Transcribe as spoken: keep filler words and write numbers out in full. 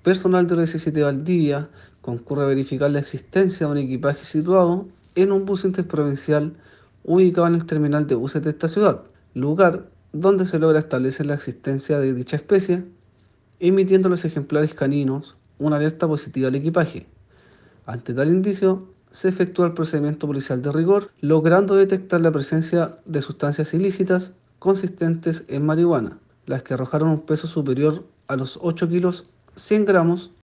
Personal de R C siete Valdivia concurre a verificar la existencia de un equipaje situado en un bus interprovincial ubicado en el terminal de buses de esta ciudad, lugar donde se logra establecer la existencia de dicha especie, emitiendo los ejemplares caninos una alerta positiva al equipaje. Ante tal indicio, se efectúa el procedimiento policial de rigor, logrando detectar la presencia de sustancias ilícitas consistentes en marihuana, las que arrojaron un peso superior a los ocho kilos cien gramos